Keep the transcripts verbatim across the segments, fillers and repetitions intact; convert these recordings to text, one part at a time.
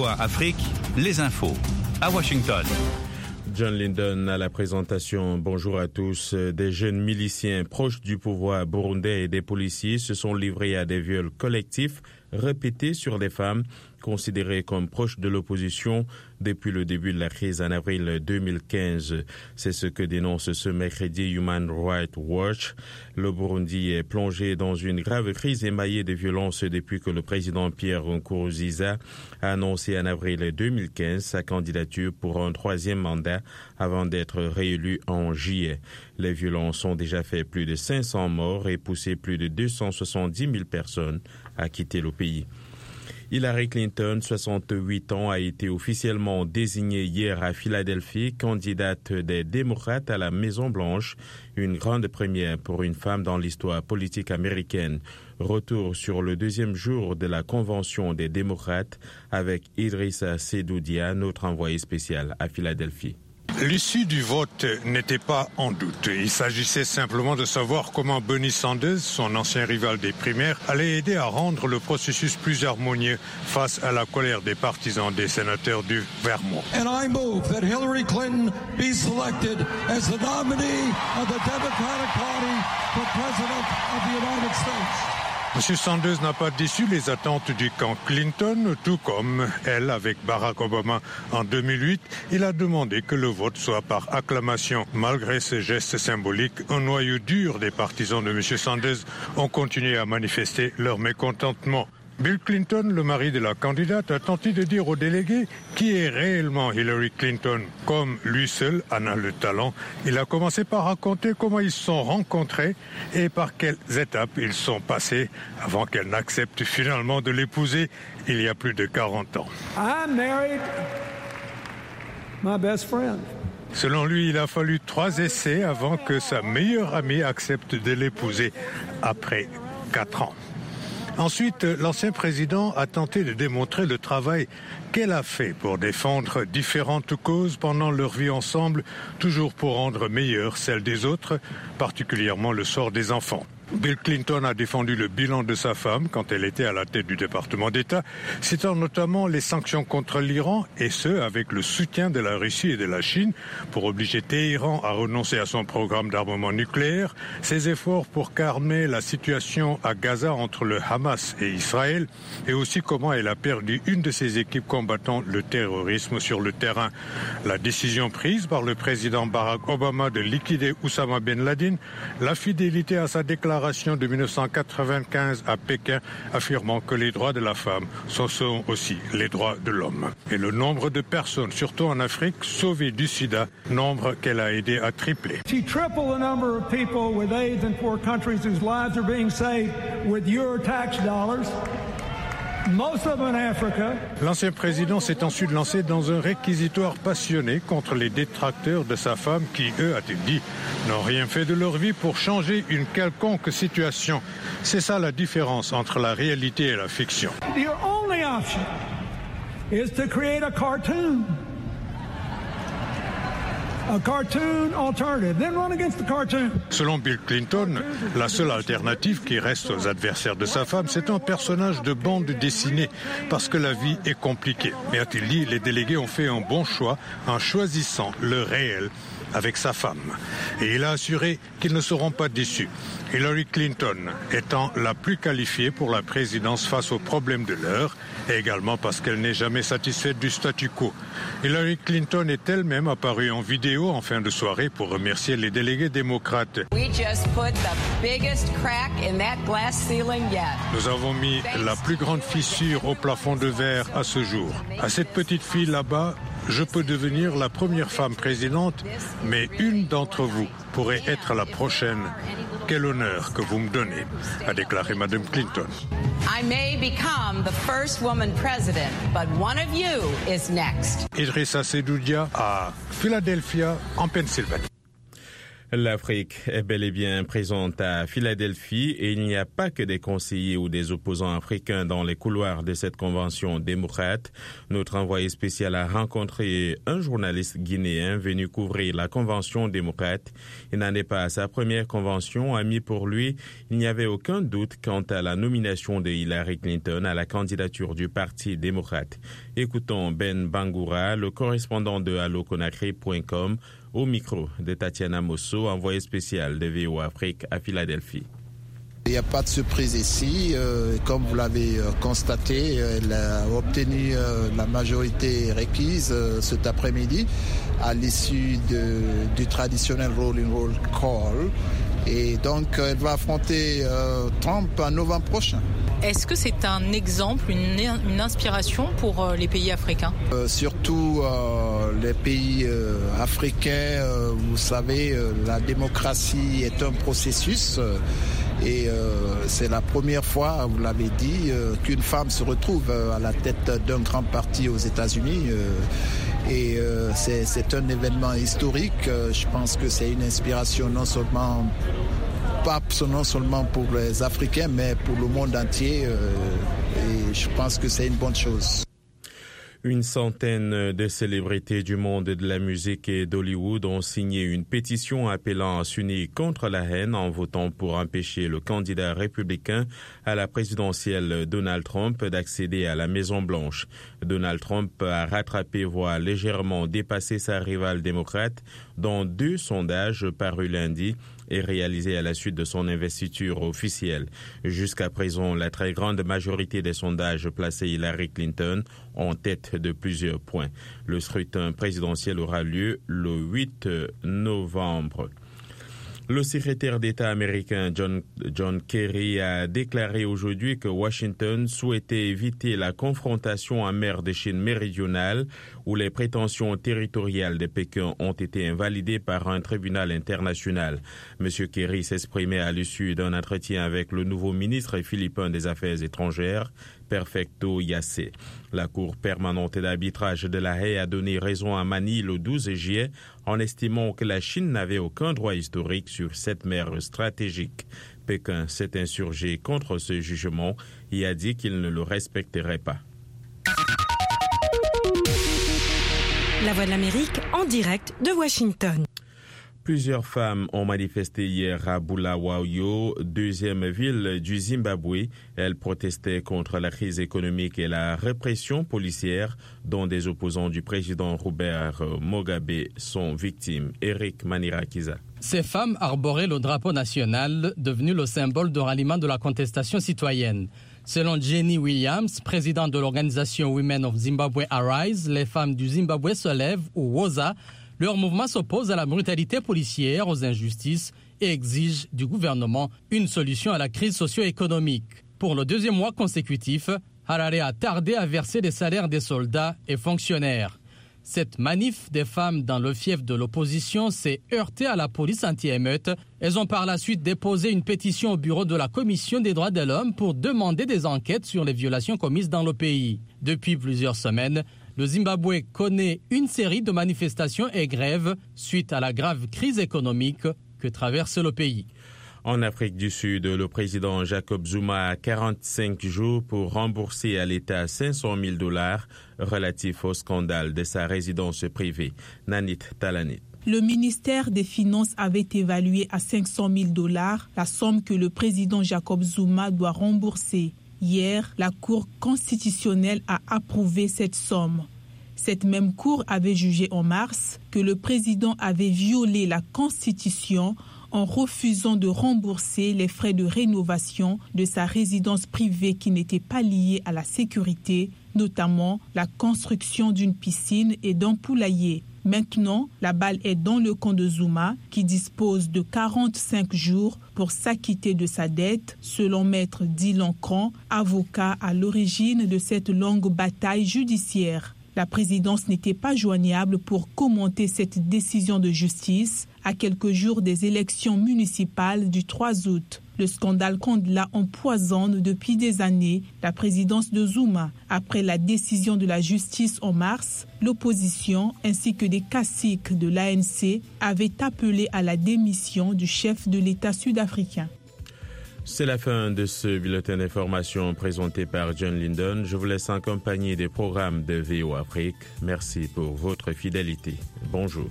V O A Afrique, les infos, à Washington. John Linden à la présentation. Bonjour à tous. Des jeunes miliciens proches du pouvoir burundais et des policiers se sont livrés à des viols collectifs répétés sur des femmes considérées comme proches de l'opposition depuis le début de la crise en avril deux mille quinze. C'est ce que dénonce ce mercredi Human Rights Watch. Le Burundi est plongé dans une grave crise émaillée de violences depuis que le président Pierre Nkurunziza a annoncé en avril deux mille quinze sa candidature pour un troisième mandat avant d'être réélu en juillet. Les violences ont déjà fait plus de cinq cents morts et poussé plus de deux cent soixante-dix mille personnes à quitter le pays. Hillary Clinton, soixante-huit ans, a été officiellement désignée hier à Philadelphie candidate des démocrates à la Maison-Blanche, une grande première pour une femme dans l'histoire politique américaine. Retour sur le deuxième jour de la convention des démocrates avec Idrissa Seydou-Dia, notre envoyé spécial à Philadelphie. L'issue du vote n'était pas en doute. Il s'agissait simplement de savoir comment Bernie Sanders, son ancien rival des primaires, allait aider à rendre le processus plus harmonieux face à la colère des partisans des sénateurs du Vermont. And I move that Hillary Clinton be selected as the nominee of the Democratic Party for President of the United States. M. Sanders n'a pas déçu les attentes du camp Clinton, tout comme elle avec Barack Obama en deux mille huit. Il a demandé que le vote soit par acclamation. Malgré ce geste symbolique, un noyau dur des partisans de M. Sanders ont continué à manifester leur mécontentement. Bill Clinton, le mari de la candidate, a tenté de dire aux délégués qui est réellement Hillary Clinton. Comme lui seul en a le talent, il a commencé par raconter comment ils se sont rencontrés et par quelles étapes ils sont passés avant qu'elle n'accepte finalement de l'épouser il y a plus de quarante ans. I married my best friend. Selon lui, il a fallu trois essais avant que sa meilleure amie accepte de l'épouser après quatre ans. Ensuite, l'ancien président a tenté de démontrer le travail qu'elle a fait pour défendre différentes causes pendant leur vie ensemble, toujours pour rendre meilleure celle des autres, particulièrement le sort des enfants. Bill Clinton a défendu le bilan de sa femme quand elle était à la tête du département d'État, citant notamment les sanctions contre l'Iran, et ce, avec le soutien de la Russie et de la Chine pour obliger Téhéran à renoncer à son programme d'armement nucléaire, ses efforts pour calmer la situation à Gaza entre le Hamas et Israël, et aussi comment elle a perdu une de ses équipes combattant le terrorisme sur le terrain. La décision prise par le président Barack Obama de liquider Oussama Ben Laden, la fidélité à sa déclaration de mille neuf cent quatre-vingt-quinze à Pékin affirmant que les droits de la femme sont aussi les droits de l'homme. Et le nombre de personnes, surtout en Afrique, sauvées du sida, nombre qu'elle a aidé à tripler. She tripled the number of people with AIDS in poor countries whose lives are being saved with your tax dollars. Most of them in Africa. L'ancien président s'est ensuite lancé dans un réquisitoire passionné contre les détracteurs de sa femme qui, eux, a-t-il dit, n'ont rien fait de leur vie pour changer une quelconque situation. C'est ça la différence entre la réalité et la fiction. Your only option is to create a cartoon. A cartoon alternative, then run against the cartoon. Selon Bill Clinton, la seule alternative qui reste aux adversaires de sa femme, c'est un personnage de bande dessinée, parce que la vie est compliquée. Mais a-t-il dit, les délégués ont fait un bon choix en choisissant le réel avec sa femme. Et il a assuré qu'ils ne seront pas déçus. Hillary Clinton étant la plus qualifiée pour la présidence face aux problèmes de l'heure, et également parce qu'elle n'est jamais satisfaite du statu quo. Hillary Clinton est elle-même apparue en vidéo en fin de soirée pour remercier les délégués démocrates. We just put the biggest crack in that glass ceiling yet. Nous avons mis la plus grande fissure au plafond de verre à ce jour. À cette petite fille là-bas, je peux devenir la première femme présidente, mais une d'entre vous pourrait être la prochaine. Quel honneur que vous me donnez, a déclaré Madame Clinton. I may become the first woman president, but one of you is next. Idrissa Seydou-Dia à Philadelphia, en Pennsylvanie. L'Afrique est bel et bien présente à Philadelphie et il n'y a pas que des conseillers ou des opposants africains dans les couloirs de cette convention démocrate. Notre envoyé spécial a rencontré un journaliste guinéen venu couvrir la convention démocrate. Il n'en est pas à sa première convention. Ami pour lui, il n'y avait aucun doute quant à la nomination de Hillary Clinton à la candidature du Parti démocrate. Écoutons Ben Bangoura, le correspondant de allo conakry point com, au micro de Tatiana Mosso, envoyée spéciale de V O Afrique à Philadelphie. Il n'y a pas de surprise ici. Euh, comme vous l'avez euh, constaté, elle a obtenu euh, la majorité requise euh, cet après-midi à l'issue de, du traditionnel rolling roll call. Et donc, elle va affronter euh, Trump en novembre prochain. Est-ce que c'est un exemple, une, une inspiration pour euh, les pays africains ? euh, Surtout euh, les pays euh, africains. Euh, vous savez, euh, la démocratie est un processus. Euh, et euh, c'est la première fois, vous l'avez dit, euh, qu'une femme se retrouve euh, à la tête d'un grand parti aux États-Unis. Euh, et euh, c'est, c'est un événement historique. Euh, je pense que c'est une inspiration non seulement pas non seulement pour les Africains, mais pour le monde entier. Euh, et je pense que c'est une bonne chose. Une centaine de célébrités du monde de la musique et d'Hollywood ont signé une pétition appelant à s'unir contre la haine en votant pour empêcher le candidat républicain à la présidentielle Donald Trump d'accéder à la Maison-Blanche. Donald Trump a rattrapé, voire légèrement dépassé sa rivale démocrate dans deux sondages parus lundi et réalisés à la suite de son investiture officielle. Jusqu'à présent, la très grande majorité des sondages plaçaient Hillary Clinton en tête de plusieurs points. Le scrutin présidentiel aura lieu le huit novembre. Le secrétaire d'État américain John, John Kerry a déclaré aujourd'hui que Washington souhaitait éviter la confrontation en mer de Chine méridionale où les prétentions territoriales de Pékin ont été invalidées par un tribunal international. Monsieur Kerry s'exprimait à l'issue d'un entretien avec le nouveau ministre philippin des Affaires étrangères, Perfecto Yassé. La Cour permanente d'arbitrage de La Haye a donné raison à Manille le douze juillet en estimant que la Chine n'avait aucun droit historique sur cette mer stratégique. Pékin s'est insurgé contre ce jugement et a dit qu'il ne le respecterait pas. La Voix de l'Amérique en direct de Washington. Plusieurs femmes ont manifesté hier à Bulawayo, deuxième ville du Zimbabwe. Elles protestaient contre la crise économique et la répression policière dont des opposants du président Robert Mugabe sont victimes. Eric Manirakiza. Ces femmes arboraient le drapeau national, devenu le symbole de ralliement de la contestation citoyenne. Selon Jenny Williams, présidente de l'organisation Women of Zimbabwe Arise, les femmes du Zimbabwe se lèvent, ou WOZA. Leur mouvement s'oppose à la brutalité policière, aux injustices et exige du gouvernement une solution à la crise socio-économique. Pour le deuxième mois consécutif, Harare a tardé à verser les salaires des soldats et fonctionnaires. Cette manif des femmes dans le fief de l'opposition s'est heurtée à la police anti-émeute. Elles ont par la suite déposé une pétition au bureau de la Commission des droits de l'homme pour demander des enquêtes sur les violations commises dans le pays. Depuis plusieurs semaines, le Zimbabwe connaît une série de manifestations et grèves suite à la grave crise économique que traverse le pays. En Afrique du Sud, le président Jacob Zuma a quarante-cinq jours pour rembourser à l'État cinq cent mille dollars relatifs au scandale de sa résidence privée. Nanit Talanit. Le ministère des Finances avait évalué à cinq cent mille dollars la somme que le président Jacob Zuma doit rembourser. Hier, la Cour constitutionnelle a approuvé cette somme. Cette même Cour avait jugé en mars que le président avait violé la Constitution en refusant de rembourser les frais de rénovation de sa résidence privée qui n'étaient pas liés à la sécurité, notamment la construction d'une piscine et d'un poulailler. Maintenant, la balle est dans le camp de Zuma, qui dispose de quarante-cinq jours pour s'acquitter de sa dette, selon maître Dylan Cran, avocat à l'origine de cette longue bataille judiciaire. La présidence n'était pas joignable pour commenter cette décision de justice à quelques jours des élections municipales du trois août. Le scandale Kondla empoisonne depuis des années la présidence de Zuma. Après la décision de la justice en mars, l'opposition ainsi que des caciques de l'A N C avaient appelé à la démission du chef de l'État sud-africain. C'est la fin de ce bulletin d'information présenté par John Linden. Je vous laisse en compagnie des programmes de V O Afrique. Merci pour votre fidélité. Bonjour.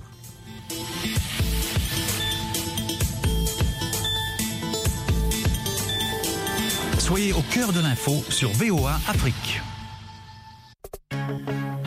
Soyez au cœur de l'info sur V O A Afrique.